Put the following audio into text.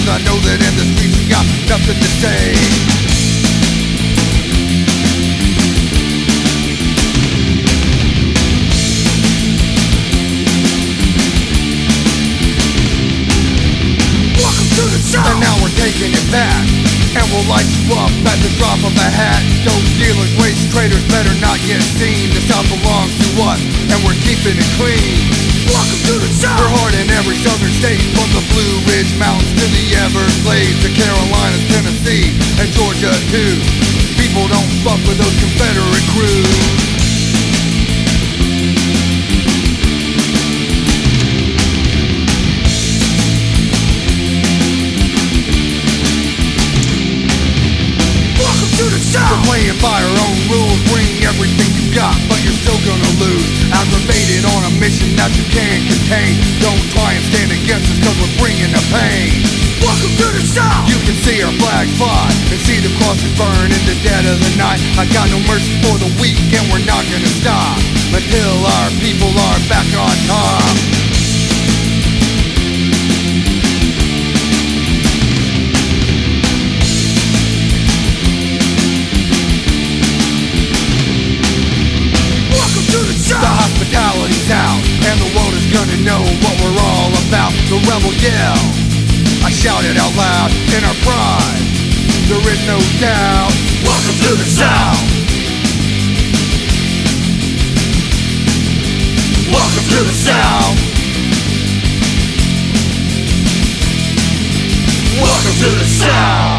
'cause I know that in the streets we got nothing to say. And now we're taking it back, and we'll light you up at the drop of a hat. Dope dealers, waste traders better not get seen. The South belongs to us, and we're keeping it clean. Welcome to the South. We're hard in every southern state, from the Blue Ridge Mountains to the Everglades, the Carolinas, Tennessee, and Georgia too. People don't fuck with those Confederate crews. We're playing by our own rules, bring everything you got, but you're still gonna lose. Aggravated on a mission that you can't contain. Don't try and stand against us, 'cause we're bringing the pain. Welcome to the South. You can see our flags fly and see the crosses burn in the dead of the night. I got no mercy for the weak, and we're not gonna stop until our people are back on top. Hospitality's out, and the world is gonna know what we're all about. The rebel yell, I shout it out loud in our pride. There is no doubt. Welcome to the South. Welcome to the South. Welcome to the South.